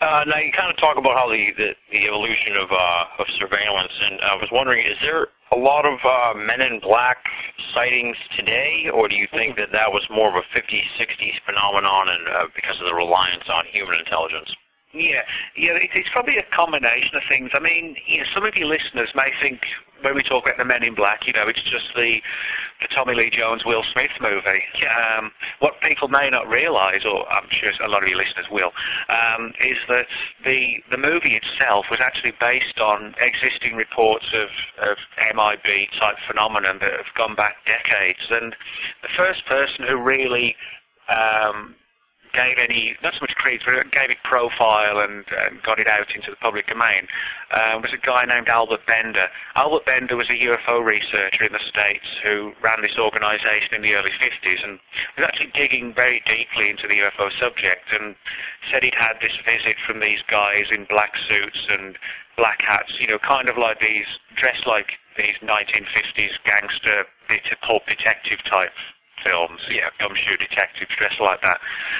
Now you kind of talk about how the evolution of surveillance, and I was wondering, is there a lot of Men in Black sightings today, or do you think that that was more of a 50s, 60s phenomenon, and because of the reliance on human intelligence? Yeah, it's probably a combination of things. I mean, some of your listeners may think when we talk about the Men in Black, it's just the Tommy Lee Jones, Will Smith movie. What people may not realise, or I'm sure a lot of your listeners will, is that the movie itself was actually based on existing reports of MIB type phenomenon that have gone back decades. And the first person who really gave any, not so much credence, but gave it profile and got it out into the public domain, was a guy named Albert Bender. Albert Bender was a UFO researcher in the States who ran this organisation in the early 50s and was actually digging very deeply into the UFO subject, and said he'd had this visit from these guys in black suits and black hats, kind of like these, dressed like these 1950s gangster, pulp detective type films, gumshoe detectives dressed like that.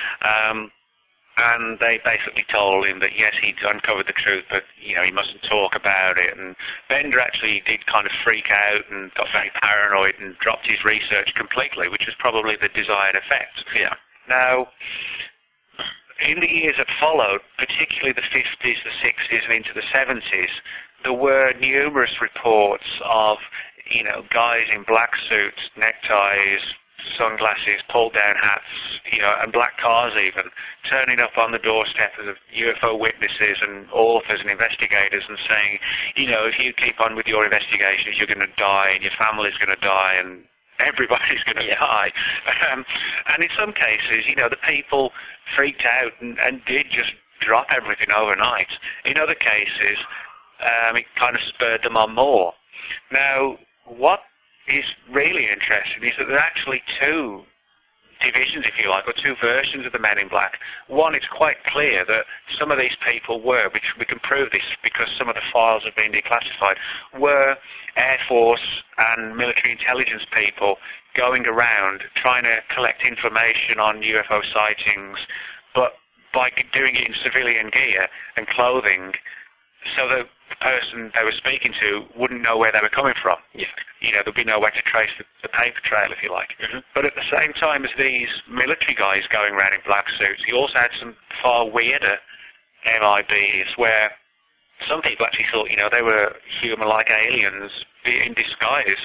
And they basically told him that, yes, he'd uncovered the truth, but, he mustn't talk about it. And Bender actually did kind of freak out and got very paranoid and dropped his research completely, which was probably the desired effect. Yeah. Now, in the years that followed, particularly the 50s, the 60s, and into the 70s, there were numerous reports of, guys in black suits, neckties, sunglasses, pulled-down hats, and black cars even, turning up on the doorstep of UFO witnesses and authors and investigators and saying, if you keep on with your investigations, you're going to die, and your family's going to die, and everybody's going to die. And in some cases, the people freaked out and did just drop everything overnight. In other cases, it kind of spurred them on more. Now, what is really interesting is that there are actually two divisions, if you like, or two versions of the Men in Black. One, it's quite clear that some of these people were, which we can prove this because some of the files have been declassified, were Air Force and military intelligence people going around trying to collect information on UFO sightings, but by doing it in civilian gear and clothing, so the person they were speaking to wouldn't know where they were coming from. There'd be no way to trace the paper trail, if you like. But at the same time as these military guys going around in black suits, you also had some far weirder MIBs where some people actually thought, they were human-like aliens in disguise.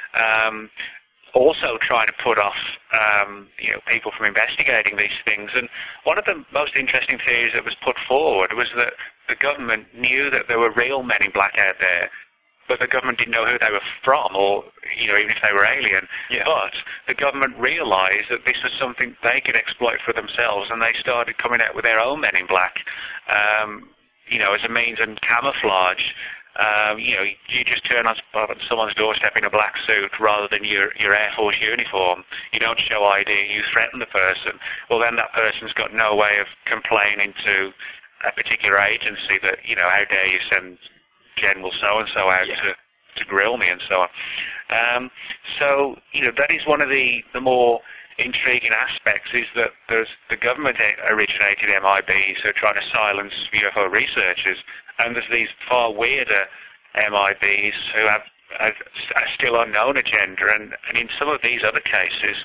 Also trying to put off, people from investigating these things. And one of the most interesting theories that was put forward was that the government knew that there were real Men in Black out there, but the government didn't know who they were from, or, even if they were alien. But the government realized that this was something they could exploit for themselves, and they started coming out with their own Men in Black, as a means of camouflage. You just turn on someone's doorstep in a black suit rather than your Air Force uniform. You don't show ID, you threaten the person. Well, then that person's got no way of complaining to a particular agency that, how dare you send General so-and-so out to grill me and so on. So, that is one of the more intriguing aspects, is that there's the government-originated MIBs who are trying to silence UFO researchers, and there's these far weirder MIBs who have a still unknown agenda, and in some of these other cases,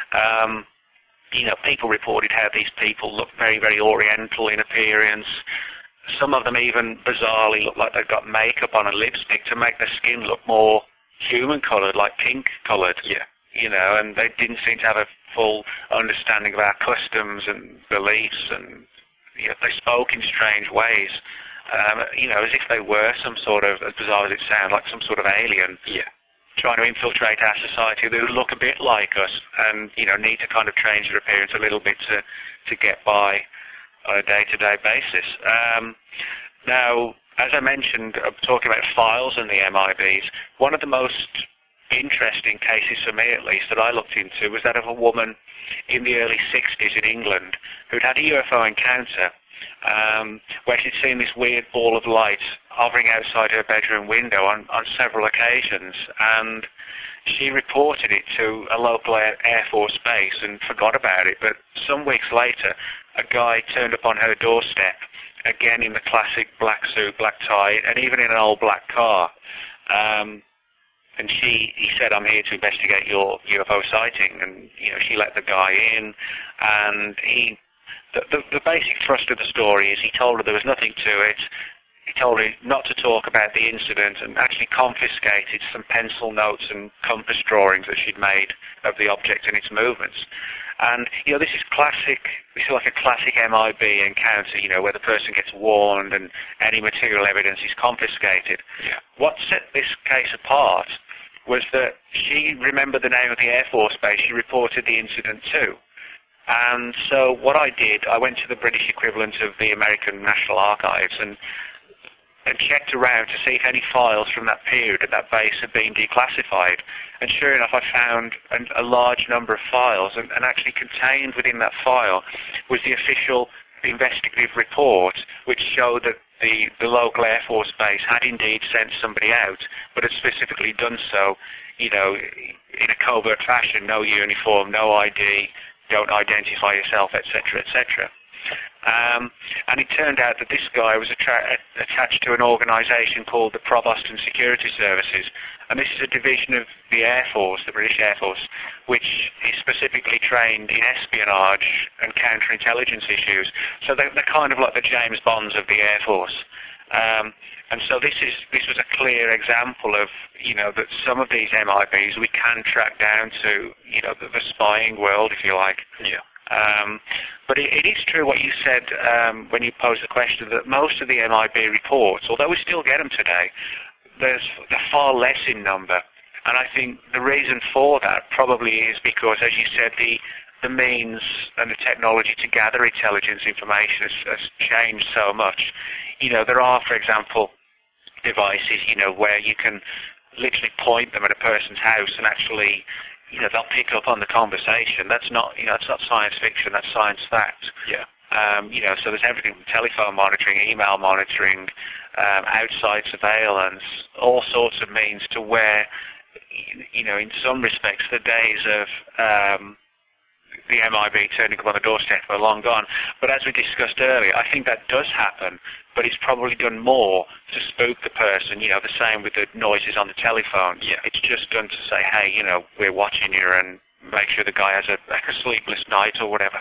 people reported how these people look very, very oriental in appearance. Some of them even bizarrely look like they've got makeup on and lipstick to make their skin look more human-coloured, like pink-coloured. And they didn't seem to have a full understanding of our customs and beliefs, and they spoke in strange ways, as if they were some sort of, as bizarre as it sounds, like some sort of alien trying to infiltrate our society. They would look a bit like us and, need to kind of change their appearance a little bit to get by on a day-to-day basis. Now, as I mentioned, talking about files and the MIBs, one of the most interesting cases, for me at least, that I looked into was that of a woman in the early 60s in England who'd had a UFO encounter where she'd seen this weird ball of light hovering outside her bedroom window on several occasions, and she reported it to a local Air Force base and forgot about it. But some weeks later, a guy turned up on her doorstep again in the classic black suit, black tie, and even in an old black car. And he said, "I'm here to investigate your UFO sighting," and she let the guy in, and the basic thrust of the story is he told her there was nothing to it. He told her not to talk about the incident and actually confiscated some pencil notes and compass drawings that she'd made of the object and its movements. And, this is classic, this is like a classic MIB encounter, where the person gets warned and any material evidence is confiscated. Yeah. What set this case apart was that she remembered the name of the Air Force base she reported the incident to. And so what I did, I went to the British equivalent of the American National Archives and checked around to see if any files from that period at that base had been declassified. And sure enough, I found a large number of files, and actually contained within that file was the official investigative report, which showed that the local Air Force base had indeed sent somebody out, but had specifically done so, in a covert fashion, no uniform, no ID, don't identify yourself, etc., etc. And it turned out that this guy was attached to an organisation called the Pro-Boston Security Services, and this is a division of the Air Force, the British Air Force, which is specifically trained in espionage and counterintelligence issues. So they're kind of like the James Bonds of the Air Force. And so this was a clear example of, that some of these MIBs we can track down to, the spying world, if you like. Yeah. But it is true what you said when you posed the question, that most of the MIB reports, although we still get them today, they're far less in number. And I think the reason for that probably is because, as you said, the means and the technology to gather intelligence information has changed so much. There are, for example, devices, where you can literally point them at a person's house and actually, they'll pick up on the conversation. That's not, it's not science fiction, that's science fact. Yeah. So there's everything from telephone monitoring, email monitoring, outside surveillance, all sorts of means to where, in some respects, the days of the MIB turning up on the doorstep are long gone. But as we discussed earlier, I think that does happen, but it's probably done more to spook the person, the same with the noises on the telephone. Yeah. It's just done to say, hey, we're watching you, and make sure the guy has a sleepless night or whatever.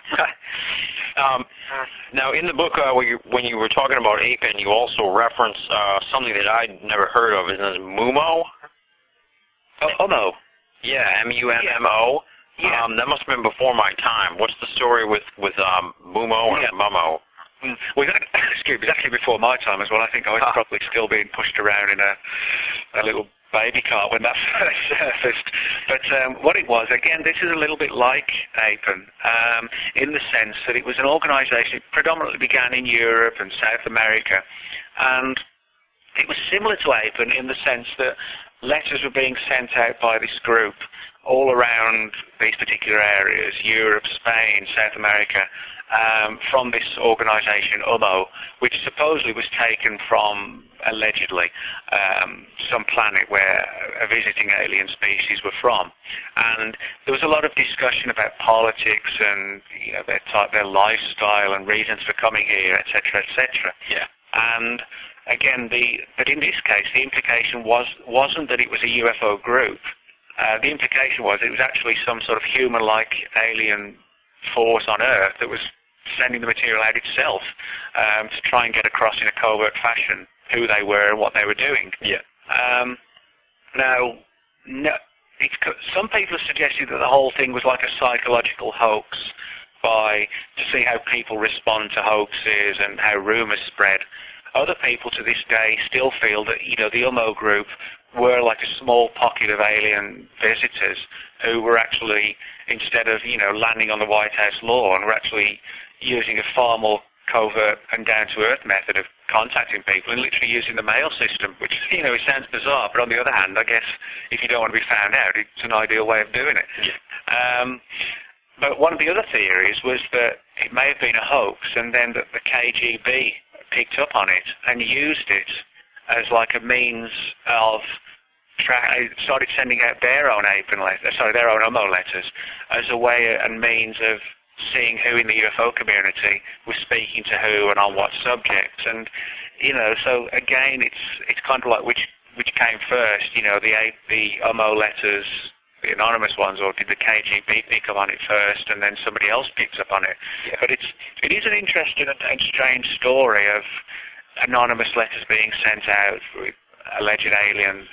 Now, in the book, when you were talking about APN, you also referenced something that I'd never heard of. Is it MUMO? Ummo. Yeah, MUMMO. Yeah. That must have been before my time. What's the story with MUMO and Mummo? Well, excuse me, exactly before my time as well. I think I was probably still being pushed around in a little baby cart when that first surfaced. But what it was, again, this is a little bit like APN, in the sense that it was an organisation that predominantly began in Europe and South America, and it was similar to APN in the sense that letters were being sent out by this group all around these particular areas, Europe, Spain, South America, from this organisation, UMO, which supposedly was taken from, allegedly, some planet where a visiting alien species were from. And there was a lot of discussion about politics and their lifestyle and reasons for coming here, etc., etc. Yeah. And again, but in this case, the implication wasn't that it was a UFO group. The implication was it was actually some sort of human-like alien force on Earth that was sending the material out itself to try and get across in a covert fashion who they were and what they were doing. Yeah. Some people have suggested that the whole thing was like a psychological hoax to see how people respond to hoaxes and how rumours spread. Other people to this day still feel that, the UMO group were like a small pocket of alien visitors who were actually, instead of, landing on the White House lawn, were actually using a far more covert and down-to-earth method of contacting people and literally using the mail system, which, it sounds bizarre, but on the other hand, I guess if you don't want to be found out, it's an ideal way of doing it. Yeah. But one of the other theories was that it may have been a hoax, and then that the KGB picked up on it and used it as like a means of started sending out their own APN letters, their own UMO letters, as a way and means of seeing who in the UFO community was speaking to who and on what subjects. And, so again, it's kind of like which came first, the UMO letters, the anonymous ones, or did the KGB pick up on it first and then somebody else picks up on it? Yeah. But it is an interesting and strange story of anonymous letters being sent out with alleged alien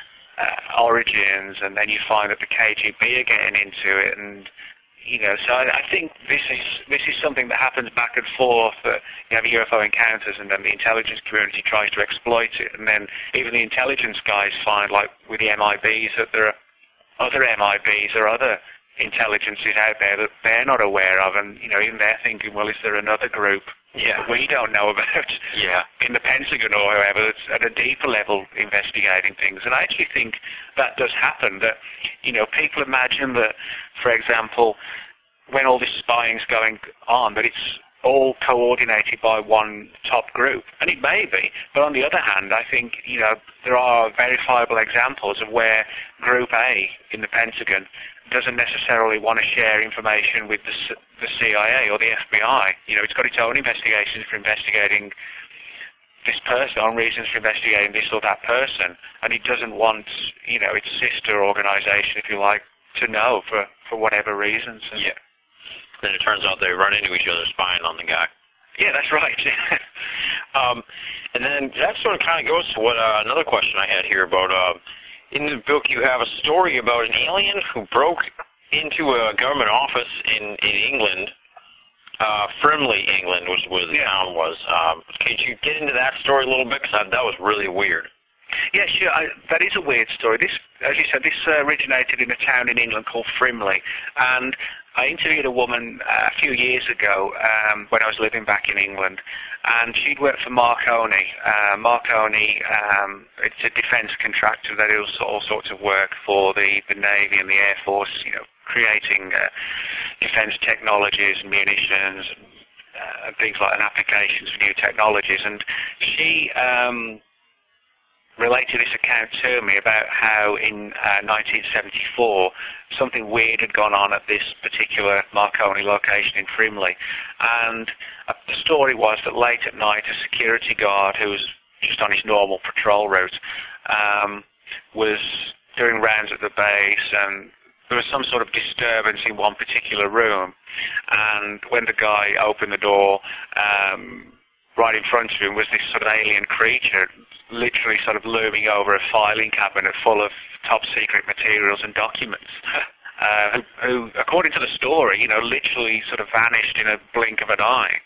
origins, and then you find that the KGB are getting into it, and so I think this is something that happens back and forth, that you have UFO encounters and then the intelligence community tries to exploit it, and then even the intelligence guys find, like with the MIBs, that there are other MIBs or other intelligences out there that they're not aware of, and even they're thinking, well, is there another group that we don't know about in the Pentagon or whoever that's at a deeper level investigating things? And I actually think that does happen, that people imagine that, for example, when all this spying's going on, that it's all coordinated by one top group, and it may be, but on the other hand, I think there are verifiable examples of where Group A in the Pentagon doesn't necessarily want to share information with the CIA or the FBI. It's got its own investigations for investigating this person, on reasons for investigating this or that person, and it doesn't want, its sister organization, if you like, to know for whatever reasons. And then it turns out they run into each other spying on the guy. Yeah, that's right. And then that sort of kind of goes to what another question I had here about, in the book you have a story about an alien who broke into a government office in England. Frimley, England was where the town was. Could you get into that story a little bit? Because that was really weird. Yeah, sure. That is a weird story. This, as you said, this originated in a town in England called Frimley, and I interviewed a woman a few years ago when I was living back in England, and she'd worked for Marconi. Marconi, it's a defence contractor that does all sorts of work for the Navy and the Air Force, creating defence technologies and munitions and things like that, and applications for new technologies. And she related this account to me about how in 1974 something weird had gone on at this particular Marconi location in Frimley, and the story was that late at night a security guard who was just on his normal patrol route was doing rounds at the base, and there was some sort of disturbance in one particular room, and when the guy opened the door, right in front of him was this sort of alien creature, literally sort of looming over a filing cabinet full of top-secret materials and documents, who, according to the story, literally sort of vanished in a blink of an eye.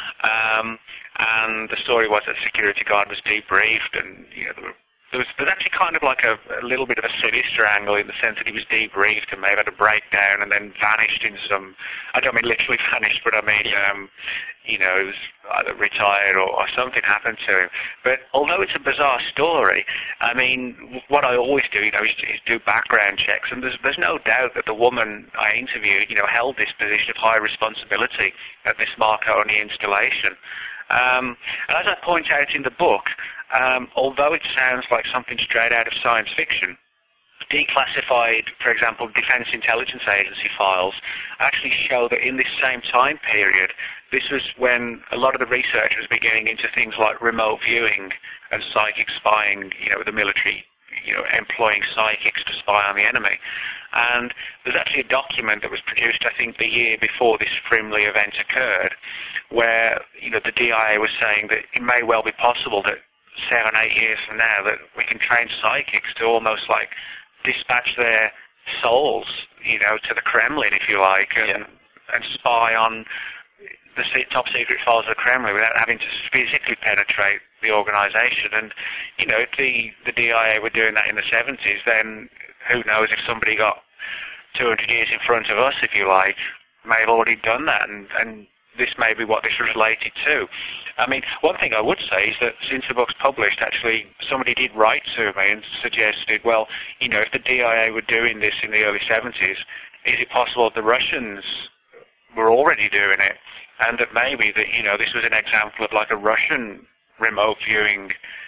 And the story was that the security guard was debriefed, and there was actually kind of like a little bit of a sinister angle, in the sense that he was debriefed and may have had a breakdown and then vanished in some, I don't mean literally vanished, but I mean, he was either retired or something happened to him. But although it's a bizarre story, I mean, what I always do, is do background checks, and there's no doubt that the woman I interviewed, held this position of high responsibility at this Marconi installation. And as I point out in the book, although it sounds like something straight out of science fiction, declassified, for example, Defense Intelligence Agency files actually show that in this same time period, this was when a lot of the research was beginning into things like remote viewing and psychic spying, with the military, employing psychics to spy on the enemy. And there's actually a document that was produced, I think, the year before this Frimley event occurred, where, the DIA was saying that it may well be possible that 7-8 years from now that we can train psychics to almost like dispatch their souls, to the Kremlin, if you like, and spy on the top secret files of the Kremlin without having to physically penetrate the organization. And, if the DIA were doing that in the 70s, then who knows if somebody got 200 years in front of us, if you like, may have already done that, and this may be what this was related to. I mean, one thing I would say is that since the book's published, actually, somebody did write to me and suggested, well, if the DIA were doing this in the early 70s, is it possible the Russians were already doing it, and that maybe that, this was an example of like a Russian remote viewing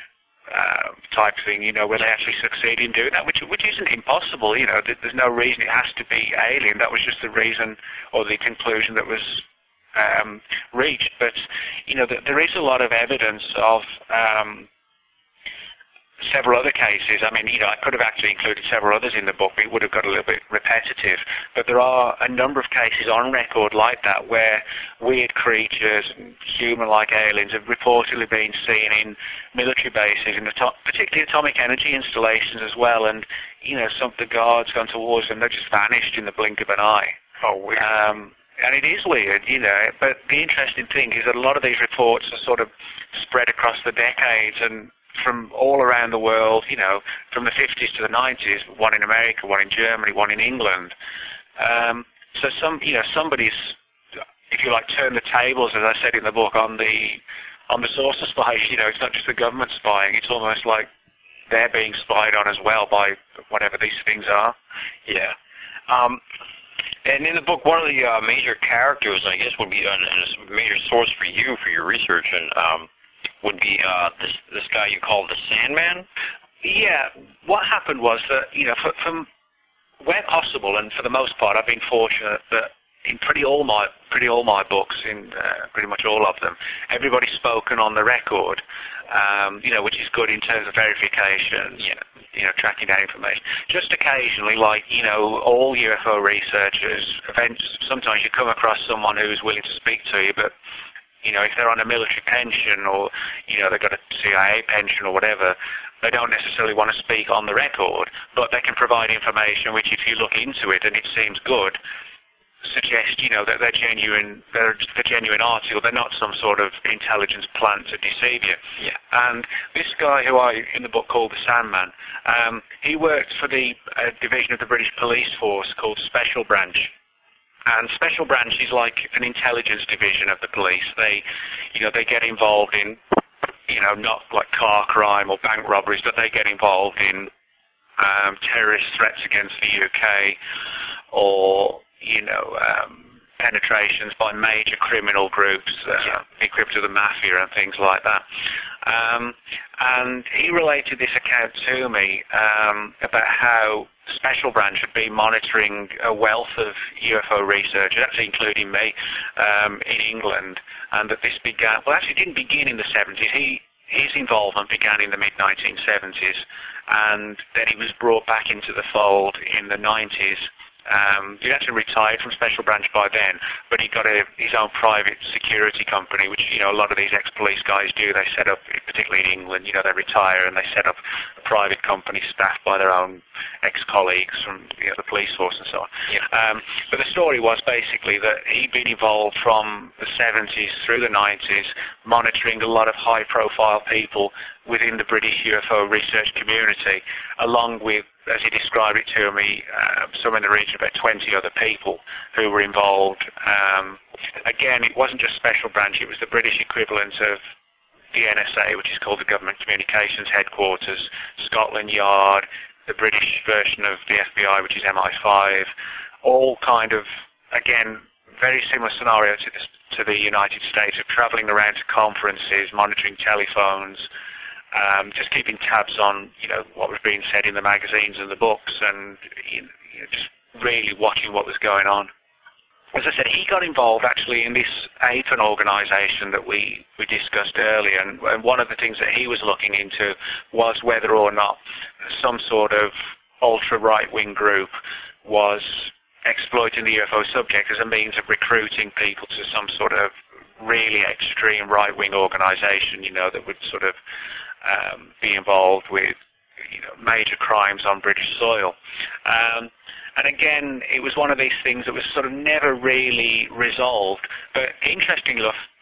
type thing, where they actually succeed in doing that, which isn't impossible. There's no reason it has to be alien. That was just the reason or the conclusion that was reached. But there is a lot of evidence of several other cases. I mean, I could have actually included several others in the book, but it would have got a little bit repetitive. But there are a number of cases on record like that where weird creatures, human-like aliens, have reportedly been seen in military bases, particularly atomic energy installations as well. And, some of the guards gone towards them, they've just vanished in the blink of an eye. Oh, weird. And it is weird, but the interesting thing is that a lot of these reports are sort of spread across the decades and from all around the world, from the 50s to the 90s, one in America, one in Germany, one in England. So somebody's, if you like, turned the tables, as I said in the book, on the source of spies. It's not just the government spying, it's almost like they're being spied on as well by whatever these things are. Yeah. And in the book, one of the major characters, I guess, would be a major source for you for your research, and would be this guy you call the Sandman. Yeah, what happened was that from where possible, and for the most part, I've been fortunate that in pretty all my books, in pretty much all of them, everybody's spoken on the record, which is good in terms of verification. Yeah. Tracking down information. Just occasionally, like all UFO researchers, sometimes you come across someone who's willing to speak to you, but if they're on a military pension or, they've got a CIA pension or whatever, they don't necessarily want to speak on the record, but they can provide information which, if you look into it and it seems good, suggest, that they're the genuine article. They're not some sort of intelligence plant to deceive you. Yeah. And this guy who I, in the book, called the Sandman, he worked for the division of the British police force called Special Branch. And Special Branch is like an intelligence division of the police. They get involved in, not like car crime or bank robberies, but they get involved in terrorist threats against the UK or, penetrations by major criminal groups, equipped to the mafia and things like that. And he related this account to me about how Special Branch had been monitoring a wealth of UFO research, actually including me, in England, and that this began, well, actually it didn't begin in the 70s. His involvement began in the mid-1970s, and then he was brought back into the fold in the 90s. He'd actually retired from Special Branch by then, but he got his own private security company, which, a lot of these ex-police guys do. They set up, particularly in England, they retire and they set up a private company staffed by their own ex-colleagues from the police force and so on. Yeah. But the story was basically that he'd been involved from the 70s through the 90s, monitoring a lot of high-profile people within the British UFO research community, along with, as he described it to me, somewhere in the region of about 20 other people who were involved. Again, it wasn't just Special Branch, it was the British equivalent of the NSA, which is called the Government Communications Headquarters, Scotland Yard, the British version of the FBI, which is MI5, all kind of, again, very similar scenario to the United States, of travelling around to conferences, monitoring telephones, just keeping tabs on, what was being said in the magazines and the books, and just really watching what was going on. As I said, he got involved actually in this APAN organisation that we discussed earlier, and one of the things that he was looking into was whether or not some sort of ultra-right-wing group was exploiting the UFO subject as a means of recruiting people to some sort of really extreme right-wing organisation, that would sort of be involved with major crimes on British soil. And again, it was one of these things that was sort of never really resolved. But interestingly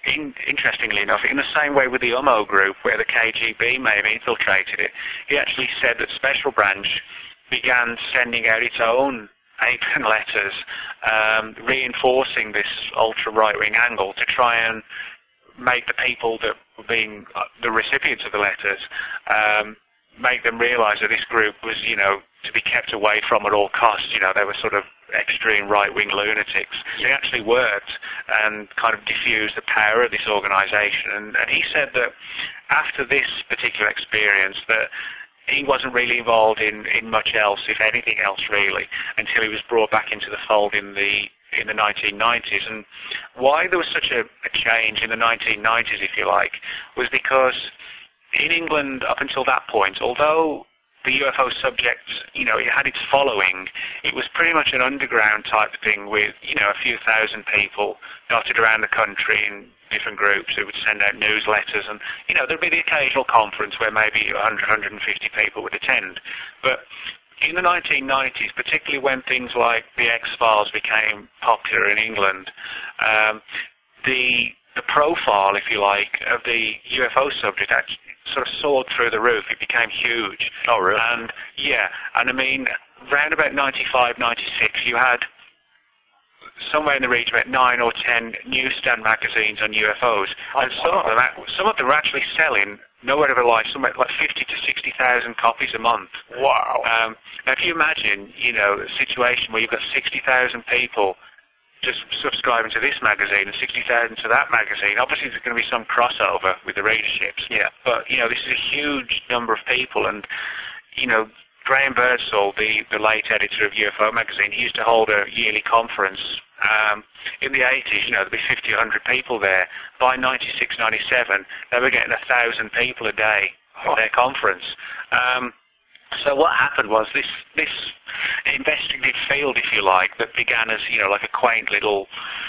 enough, in the same way with the UMO group, where the KGB may have infiltrated it, he actually said that Special Branch began sending out its own APAN letters, reinforcing this ultra-right-wing angle to try and make the people that were being the recipients of the letters make them realize that this group was, to be kept away from at all costs. They were sort of extreme right-wing lunatics. They actually worked and kind of diffused the power of this organization. And he said that after this particular experience that he wasn't really involved in much else, if anything else really, until he was brought back into the fold in the 1990s. And why there was such a change in the 1990s, if you like, was because in England up until that point, although the UFO subject, it had its following, it was pretty much an underground type thing with, a few thousand people dotted around the country in different groups who would send out newsletters, and, there'd be the occasional conference where maybe 100, 150 people would attend. But in the 1990s, particularly when things like the X-Files became popular in England, the profile, if you like, of the UFO subject actually sort of soared through the roof. It became huge. Oh, really? And I mean, around about 95, 96, you had somewhere in the region about 9 or 10 newsstand magazines on UFOs, and some of them were actually selling, no word of a lie, somewhere like 50 to 60,000 copies a month. Wow. Now, if you imagine, a situation where you've got 60,000 people just subscribing to this magazine and 60,000 to that magazine, obviously there's going to be some crossover with the readerships. Yeah. But, this is a huge number of people, and, Graham Birdsall, the late editor of UFO magazine, he used to hold a yearly conference. In the 80s, there'd be 50, 100 people there. By 96, 97, they were getting 1,000 people a day at their conference. So what happened was this investigative field, if you like, that began as, like a quaint little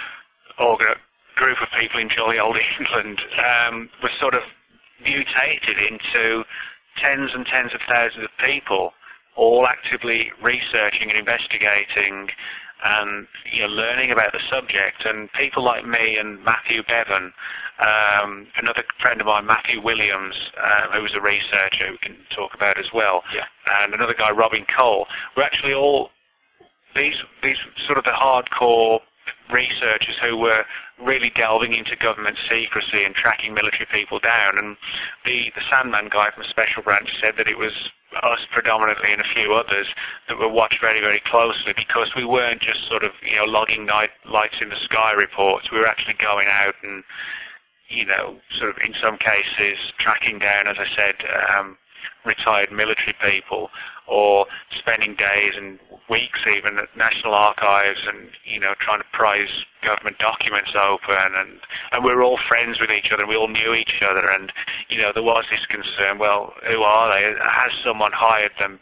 group of people in jolly old England, was sort of mutated into tens and tens of thousands of people, all actively researching and investigating and learning about the subject. And people like me and Matthew Bevan, another friend of mine, Matthew Williams, who was a researcher we can talk about as well, and another guy, Robin Cole, were actually all these sort of the hardcore researchers who were really delving into government secrecy and tracking military people down. And the Sandman guy from Special Branch said that it was us predominantly and a few others that were watched very, very closely, because we weren't just sort of, logging night lights in the sky reports. We were actually going out and, sort of in some cases tracking down, as I said, retired military people, or spending days and weeks even at National Archives and, trying to prise government documents open, and we were all friends with each other, we all knew each other, and, there was this concern, well, who are they? Has someone hired them,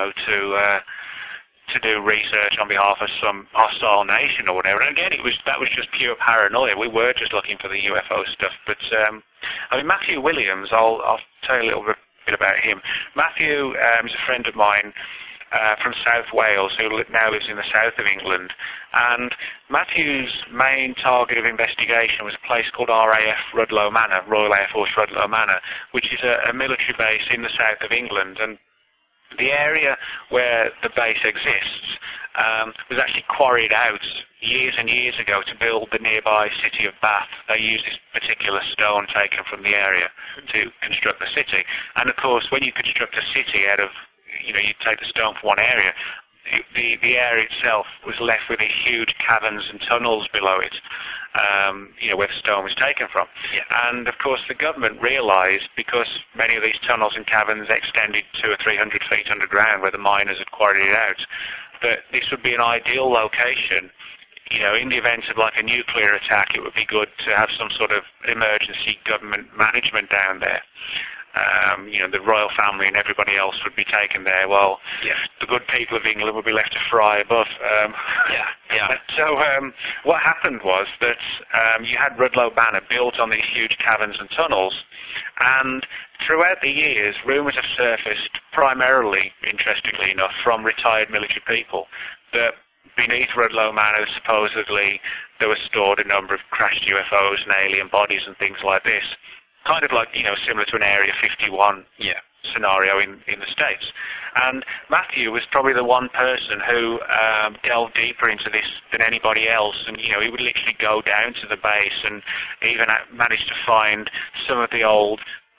to do research on behalf of some hostile nation or whatever? And again, that was just pure paranoia. We were just looking for the UFO stuff. But, Matthew Williams, I'll tell you a little bit about him. Matthew is a friend of mine from South Wales, who now lives in the south of England. And Matthew's main target of investigation was a place called RAF Rudloe Manor, Royal Air Force Rudloe Manor, which is a military base in the south of England. And the area where the base exists was actually quarried out years and years ago to build the nearby city of Bath. They used this particular stone taken from the area to construct the city. And of course, when you construct a city out of, you take the stone from one area, the area itself was left with these huge caverns and tunnels below it, where the stone was taken from. Yeah. And of course the government realised, because many of these tunnels and caverns extended 200 or 300 feet underground where the miners had quarried it out, that this would be an ideal location. In the event of like a nuclear attack, it would be good to have some sort of emergency government management down there. The royal family and everybody else would be taken there, while the good people of England would be left to fry above. So what happened was that you had Rudloe Manor built on these huge caverns and tunnels, and throughout the years, rumours have surfaced, primarily, interestingly enough, from retired military people, that beneath Rudloe Manor, supposedly, there were stored a number of crashed UFOs and alien bodies and things like this. Kind of like, similar to an Area 51 scenario in the States. And Matthew was probably the one person who delved deeper into this than anybody else. And, he would literally go down to the base and even manage to find some of the old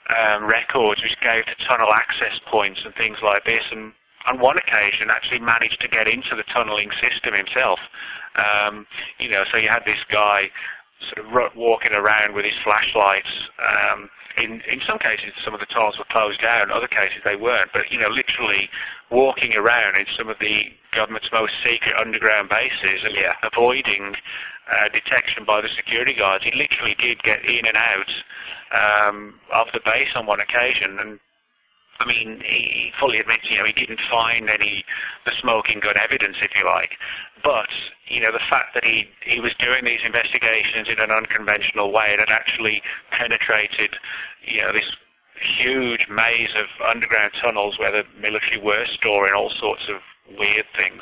records which gave to tunnel access points and things like this, and on one occasion actually managed to get into the tunneling system himself. So you had this guy sort of walking around with his flashlights. In some cases, some of the tunnels were closed down. Other cases, they weren't. But, literally walking around in some of the government's most secret underground bases and avoiding detection by the security guards. He literally did get in and out of the base on one occasion. And, he fully admits, he didn't find the smoking gun evidence, if you like. But, the fact that he was doing these investigations in an unconventional way and had actually penetrated, this huge maze of underground tunnels where the military were storing all sorts of weird things,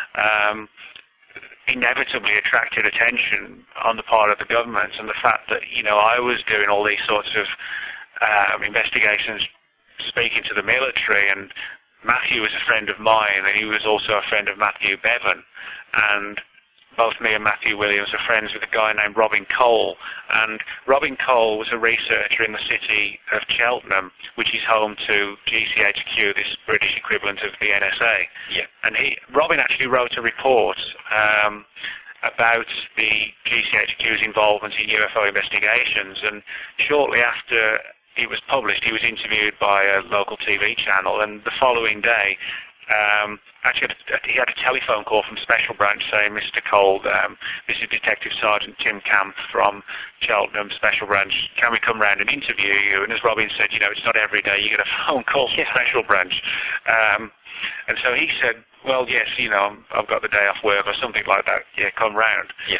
inevitably attracted attention on the part of the government. And the fact that, I was doing all these sorts of investigations, speaking to the military, and Matthew was a friend of mine, and he was also a friend of Matthew Bevan, and both me and Matthew Williams are friends with a guy named Robin Cole, and Robin Cole was a researcher in the city of Cheltenham, which is home to GCHQ, this British equivalent of the NSA. Yeah. And Robin actually wrote a report about the GCHQ's involvement in UFO investigations, and shortly after it was published, he was interviewed by a local TV channel, and the following day, actually he had a telephone call from Special Branch saying, Mr. Cole, this is Detective Sergeant Tim Camp from Cheltenham Special Branch, can we come round and interview you? And as Robin said, it's not every day you get a phone call from Special Branch. And so he said, well, yes, I've got the day off work or something like that, come round. Yeah.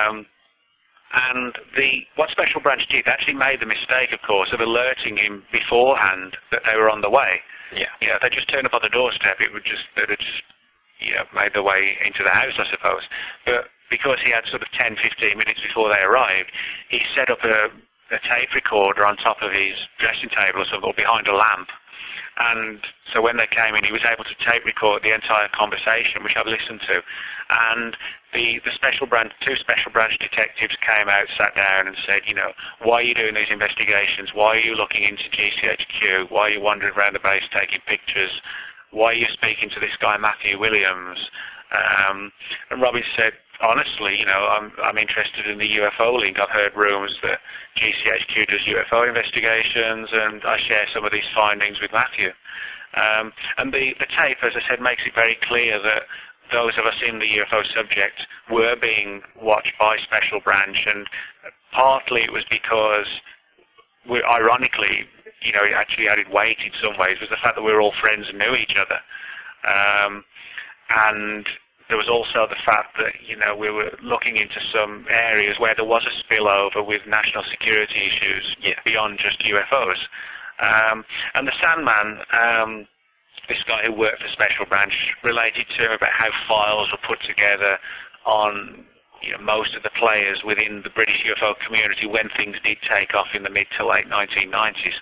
And what Special Branch did, they actually made the mistake, of course, of alerting him beforehand that they were on the way. Yeah. If they just turned up on the doorstep, they'd have just made their way into the house, I suppose. But because he had sort of 10, 15 minutes before they arrived, he set up a tape recorder on top of his dressing table or behind a lamp. And so when they came in, he was able to tape record the entire conversation, which I've listened to. And the two special branch detectives came out, sat down and said, why are you doing these investigations? Why are you looking into GCHQ? Why are you wandering around the base taking pictures? Why are you speaking to this guy, Matthew Williams? And Robin said, honestly, I'm interested in the UFO link. I've heard rumours that GCHQ does UFO investigations, and I share some of these findings with Matthew. And the tape, as I said, makes it very clear that those of us in the UFO subject were being watched by Special Branch, and partly it was because, ironically, it actually added weight in some ways, was the fact that we were all friends and knew each other. And there was also the fact that, we were looking into some areas where there was a spillover with national security issues beyond just UFOs. And the Sandman, this guy who worked for Special Branch, related to him about how files were put together on most of the players within the British UFO community when things did take off in the mid to late 1990s.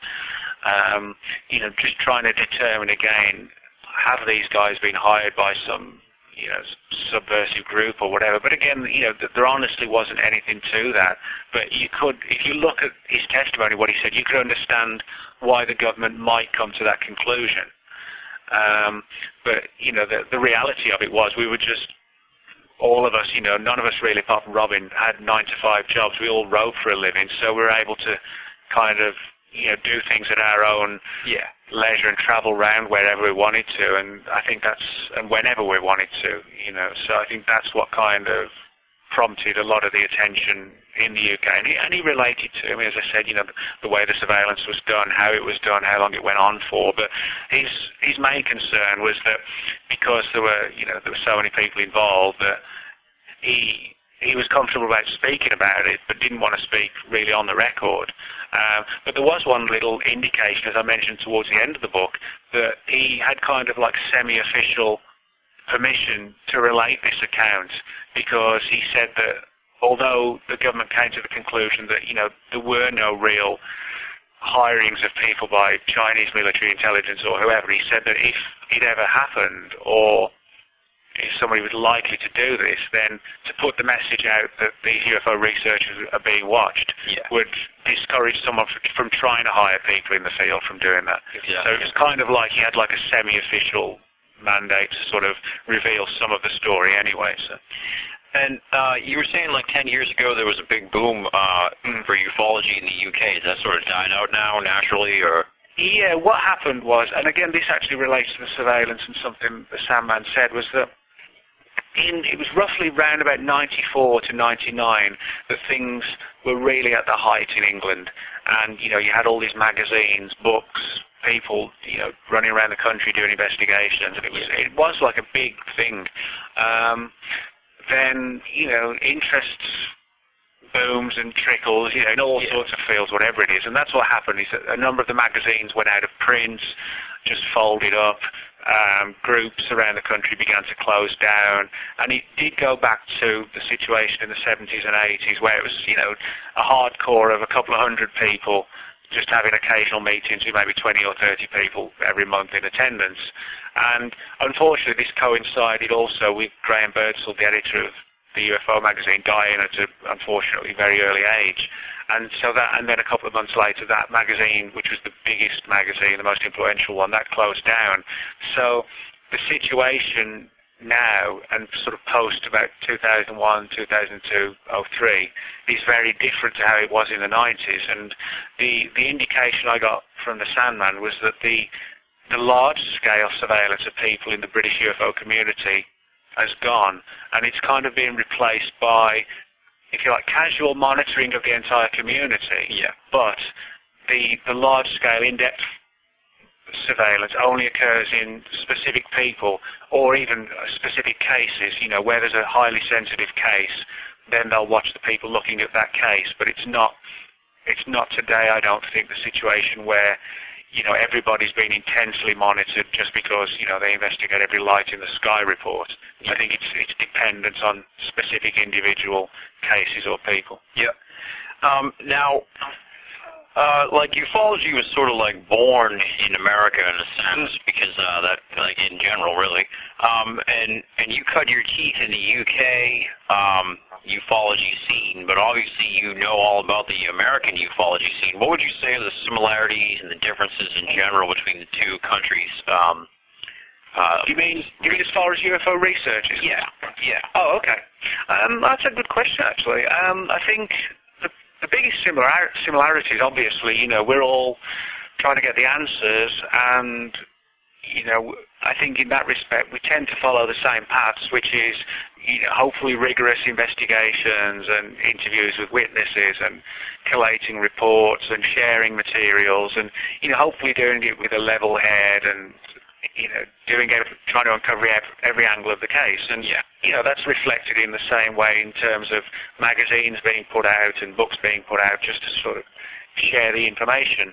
Just trying to determine again, have these guys been hired by some subversive group or whatever? But again, there honestly wasn't anything to that. But you could, if you look at his testimony, what he said, you could understand why the government might come to that conclusion. But the reality of it was we were just, all of us, none of us really, apart from Robin, had 9-to-5 jobs. We all rode for a living, so we were able to kind of do things at our own leisure and travel around wherever we wanted to, and I think and whenever we wanted to, so I think that's what kind of prompted a lot of the attention in the UK. And he related to me, as I said, the way the surveillance was done, how it was done, how long it went on for, but his main concern was that because there were so many people involved, that he was comfortable about speaking about it, but didn't want to speak really on the record. But there was one little indication, as I mentioned towards the end of the book, that he had kind of like semi-official permission to relate this account, because he said that although the government came to the conclusion that, there were no real hirings of people by Chinese military intelligence or whoever, he said that if it ever happened, or if somebody was likely to do this, then to put the message out that these UFO researchers are being watched would discourage someone from trying to hire people in the field from doing that. Exactly. So it was kind of like he had like a semi-official mandate to sort of reveal some of the story anyway. So. And you were saying like 10 years ago there was a big boom for ufology in the UK. Is that sort of died out now naturally, or? Yeah, what happened was, and again this actually relates to the surveillance and something the Sandman said, was that it was roughly round about 94 to 99 that things were really at the height in England. And, you know, you had all these magazines, books, people, you know, running around the country doing investigations, and it was like a big thing. Then, you know, interests booms and trickles, you know, in all sorts of fields, whatever it is. And that's what happened, is that a number of the magazines went out of print, just folded up. Groups around the country began to close down. And it did go back to the situation in the 70s and 80s where it was, you know, a hardcore of a couple of hundred people just having occasional meetings with maybe 20 or 30 people every month in attendance. And unfortunately, this coincided also with Graham Birdsall, the editor of the UFO magazine, dying at an unfortunately very early age. And so that, and then a couple of months later, that magazine, which was the biggest magazine, the most influential one, that closed down. So the situation now, and sort of post about 2001, 2002, 03, is very different to how it was in the 90s. And the indication I got from the Sandman was that the large-scale surveillance of people in the British UFO community has gone, and it's kind of been replaced by, if you like, casual monitoring of the entire community. Yeah. But the large-scale, in-depth surveillance only occurs in specific people or even specific cases. You know, where there's a highly sensitive case, then they'll watch the people looking at that case. But it's not today, I don't think, the situation where, you know, everybody's been intensely monitored just because, you know, they investigate every light in the sky report. I think it's dependent on specific individual cases or people. Yeah. Now, like ufology was sort of like born in America in a sense, because that, like in general, really. And you cut your teeth in the UK ufology scene, but obviously you know all about the American ufology scene. What would you say are the similarities and the differences in general between the two countries? You mean as far as UFO research is? Yeah. Oh, okay. That's a good question, actually. I think the biggest similarities, obviously, you know, we're all trying to get the answers, and, you know, I think in that respect we tend to follow the same paths, which is, you know, hopefully rigorous investigations and interviews with witnesses and collating reports and sharing materials and, you know, hopefully doing it with a level head and, you know, trying to uncover every angle of the case. And, you know, that's reflected in the same way in terms of magazines being put out and books being put out just to sort of share the information.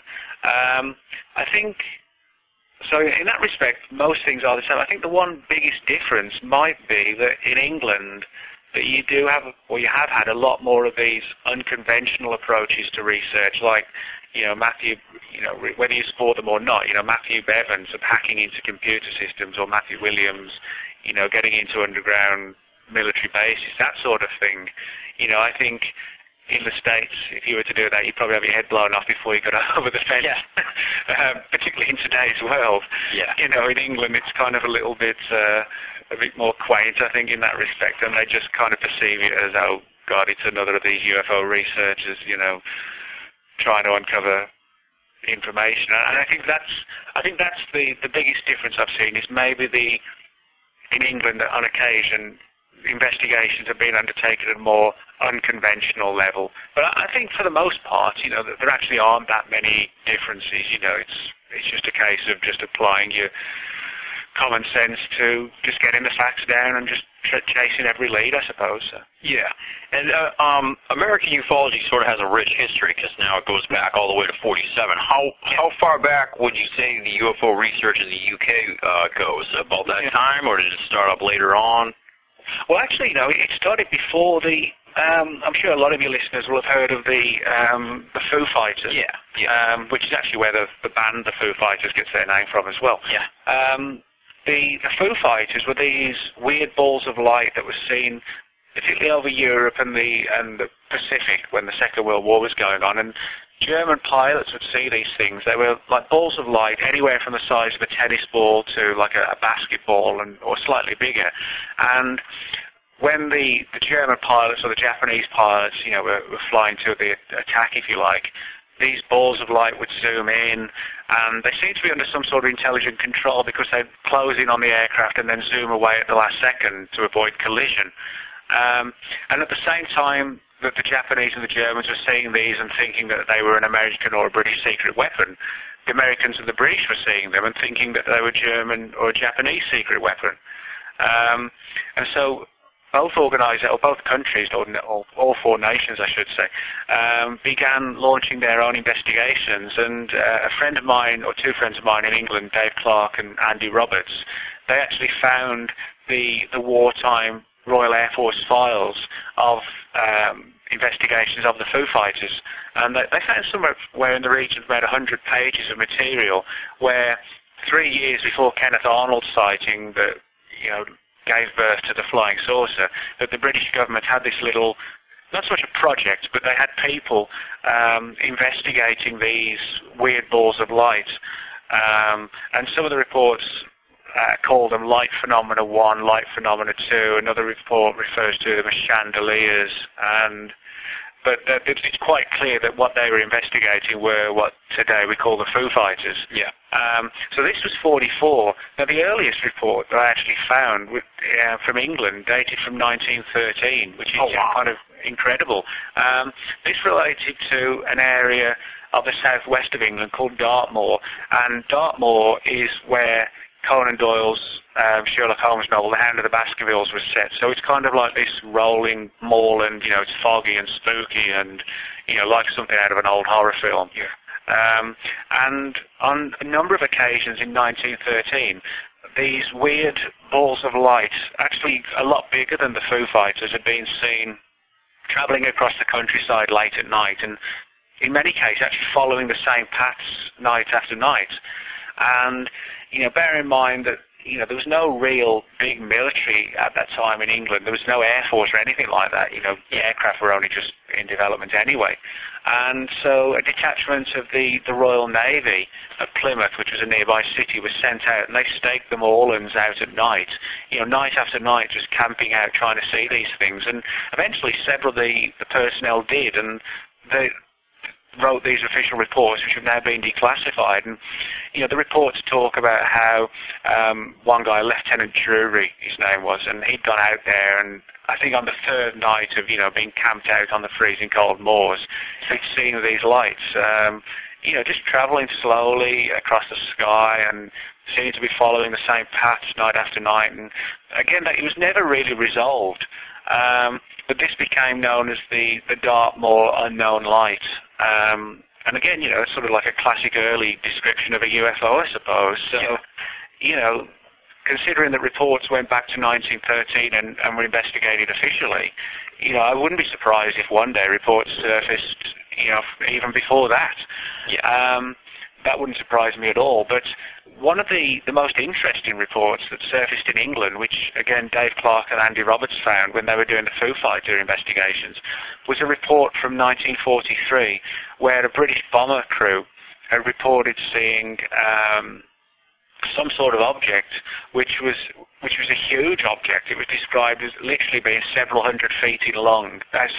I think, so in that respect, most things are the same. I think the one biggest difference might be that in England, that you do have, or you have had a lot more of these unconventional approaches to research, like, you know, Matthew, you know, whether you support them or not, you know, Matthew Bevans of hacking into computer systems, or Matthew Williams, you know, getting into underground military bases, that sort of thing. You know, I think in the States, if you were to do that, you'd probably have your head blown off before you got over the fence, particularly in today's world. Yeah. You know, in England, it's kind of a bit more quaint, I think, in that respect, and they just kind of perceive it as, oh, God, it's another of these UFO researchers, you know, trying to uncover information. And I think that's the biggest difference I've seen, is maybe in England, on occasion, investigations have been undertaken at a more unconventional level. But I think for the most part, you know, there actually aren't that many differences. You know, it's just a case of just applying your common sense to just getting the facts down and just chasing every lead, I suppose. So. Yeah. And American ufology sort of has a rich history, because now it goes back all the way to 47. How far back would you say the UFO research in the UK goes? About that time, or did it start up later on? Well, actually, no, it started before the... I'm sure a lot of your listeners will have heard of the Foo Fighters. Yeah. Which is actually where the band, the Foo Fighters, gets their name from as well. Yeah. the Foo Fighters were these weird balls of light that were seen particularly over Europe and the Pacific when the Second World War was going on, and German pilots would see these things. They were like balls of light, anywhere from the size of a tennis ball to like a basketball or slightly bigger. And when the German pilots or the Japanese pilots, were flying to the attack, if you like, these balls of light would zoom in, and they seemed to be under some sort of intelligent control because they'd close in on the aircraft and then zoom away at the last second to avoid collision. And at the same time that the Japanese and the Germans were seeing these and thinking that they were an American or a British secret weapon, the Americans and the British were seeing them and thinking that they were German or a Japanese secret weapon. And so both countries, or all four nations, I should say, began launching their own investigations. And a friend of mine, or two friends of mine in England, Dave Clark and Andy Roberts, they actually found the wartime Royal Air Force files of investigations of the Foo Fighters, and they found somewhere in the region of about 100 pages of material where 3 years before Kenneth Arnold's sighting that gave birth to the flying saucer, that the British government had this little, not so much a project, but they had people investigating these weird balls of light, and some of the reports call them Light Phenomena 1, Light Phenomena 2. Another report refers to them as chandeliers. But it's quite clear that what they were investigating were what today we call the Foo Fighters. Yeah. So this was 44. Now, the earliest report that I actually found from England dated from 1913, which is kind of incredible. This related to an area of the southwest of England called Dartmoor. And Dartmoor is where Conan Doyle's Sherlock Holmes novel, The Hound of the Baskervilles, was set. So it's kind of like this rolling moorland, it's foggy and spooky and, like something out of an old horror film. Yeah. And on a number of occasions in 1913, these weird balls of light, actually a lot bigger than the Foo Fighters, had been seen travelling across the countryside late at night, and in many cases actually following the same paths night after night. And bear in mind that, there was no real big military at that time in England. There was no Air Force or anything like that. The aircraft were only just in development anyway. And so a detachment of the Royal Navy at Plymouth, which was a nearby city, was sent out, and they staked the moorlands out at night, night after night, just camping out, trying to see these things. And eventually several of the personnel did, and they wrote these official reports, which have now been declassified. And the reports talk about how one guy, Lieutenant Drury, his name was, and he'd gone out there, and I think on the third night of being camped out on the freezing cold moors, he'd seen these lights, just travelling slowly across the sky and seemed to be following the same paths night after night. And again, it was never really resolved. But this became known as the Dartmoor Unknown Light. And again, it's sort of like a classic early description of a UFO, I suppose. So, considering that reports went back to 1913 and were investigated officially, I wouldn't be surprised if one day reports surfaced, even before that. Yeah. That wouldn't surprise me at all. But one of the most interesting reports that surfaced in England, which, again, Dave Clark and Andy Roberts found when they were doing the Foo Fighter investigations, was a report from 1943 where a British bomber crew had reported seeing some sort of object which was a huge object. It was described as literally being several hundred feet in length,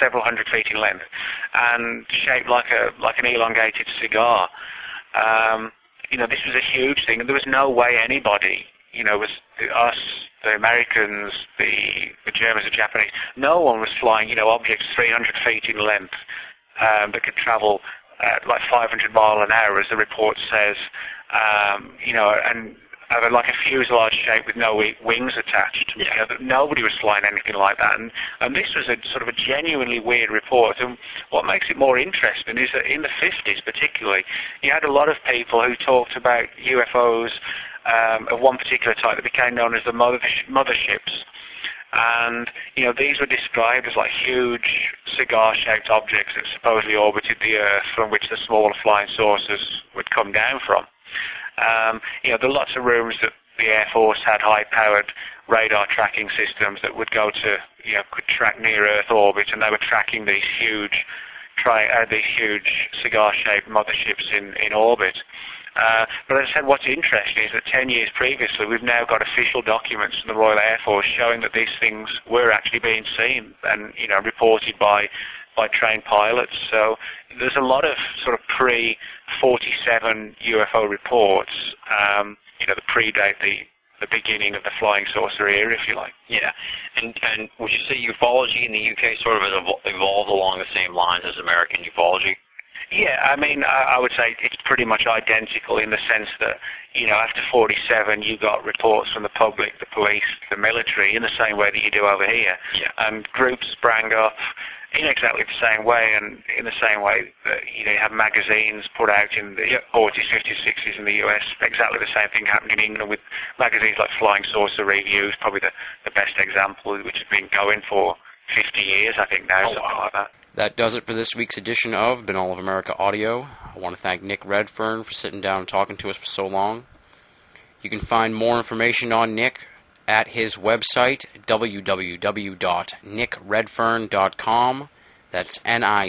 and shaped like an elongated cigar. This was a huge thing, and there was no way anybody, was us, the Americans, the Germans, the Japanese, no one was flying, objects 300 feet in length that could travel at like 500 miles an hour, as the report says, and have like a fuselage shape with no wings attached. Yeah. Nobody was flying anything like that. And this was a sort of a genuinely weird report. And what makes it more interesting is that in the 50s particularly, you had a lot of people who talked about UFOs of one particular type that became known as the motherships. And, these were described as like huge cigar-shaped objects that supposedly orbited the Earth, from which the smaller flying saucers would come down from. There are lots of rumours that the Air Force had high-powered radar tracking systems that would go to, could track near-Earth orbit, and they were tracking these huge cigar-shaped motherships in orbit. But as I said, what's interesting is that 10 years previously, we've now got official documents from the Royal Air Force showing that these things were actually being seen and, reported by trained pilots. So there's a lot of sort of pre-47 UFO reports, that predate the beginning of the flying saucer era, if you like. Yeah. And would you say ufology in the UK sort of has evolved along the same lines as American ufology? Yeah, I mean, I would say it's pretty much identical in the sense that, after 47, you got reports from the public, the police, the military, in the same way that you do over here. Yeah. And groups sprang up in exactly the same way, and in the same way that, you have magazines put out in the 40s, 50s, 60s in the US. Exactly the same thing happened in England with magazines like Flying Saucer Reviews, probably the best example, which has been going for 50 years, I think now, something like that. That does it for this week's edition of Binnall of America Audio. I want to thank Nick Redfern for sitting down and talking to us for so long. You can find more information on Nick at his website, www.nickredfern.com. That's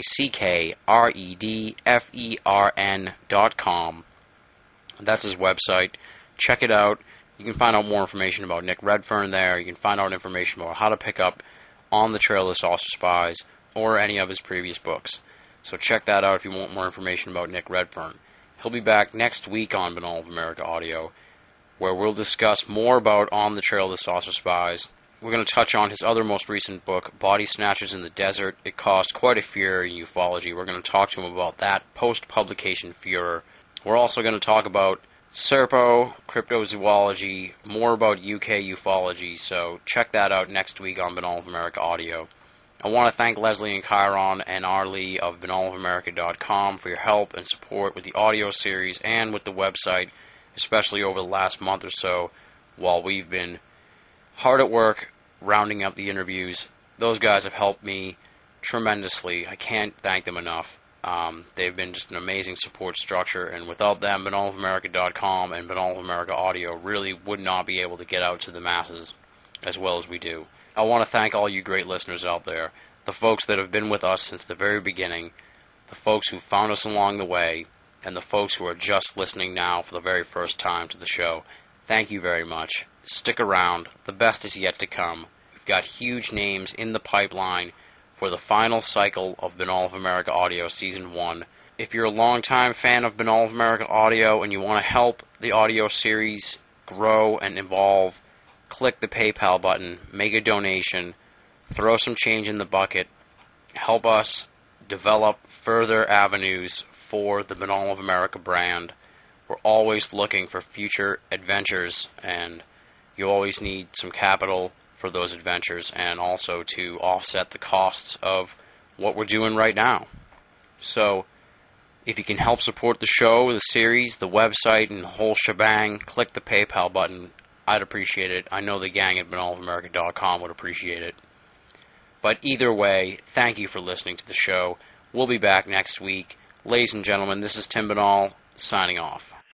NICKREDFERN.com. That's his website. Check it out. You can find out more information about Nick Redfern there. You can find out information about how to pick up On the Trail of the Saucer Spies or any of his previous books. So check that out if you want more information about Nick Redfern. He'll be back next week on Binnall of America Audio, where we'll discuss more about On the Trail of the Saucer Spies. We're going to touch on his other most recent book, Body Snatchers in the Desert. It caused quite a furor in ufology. We're going to talk to him about that post-publication furor. We're also going to talk about Serpo, cryptozoology, more about UK ufology, so check that out next week on Binnall of America Audio. I want to thank Leslie and Chiron and Arlie of BinnallofAmerica.com for your help and support with the audio series and with the website, especially over the last month or so while we've been hard at work rounding up the interviews. Those guys have helped me tremendously. I can't thank them enough. They've been just an amazing support structure, and without them, BinnallofAmerica.com and Binnall of America Audio really would not be able to get out to the masses as well as we do. I want to thank all you great listeners out there, the folks that have been with us since the very beginning, the folks who found us along the way, and the folks who are just listening now for the very first time to the show. Thank you very much. Stick around. The best is yet to come. We've got huge names in the pipeline for the final cycle of Binnall of America Audio Season 1. If you're a longtime fan of Binnall of America Audio and you want to help the audio series grow and evolve, click the PayPal button, make a donation, throw some change in the bucket, help us develop further avenues for the Binnall of America brand. We're always looking for future adventures, and you always need some capital for those adventures and also to offset the costs of what we're doing right now. So if you can help support the show, the series, the website, and the whole shebang, click the PayPal button. I'd appreciate it. I know the gang at BinnallofAmerica.com would appreciate it. But either way, thank you for listening to the show. We'll be back next week. Ladies and gentlemen, this is Tim Binnall, signing off.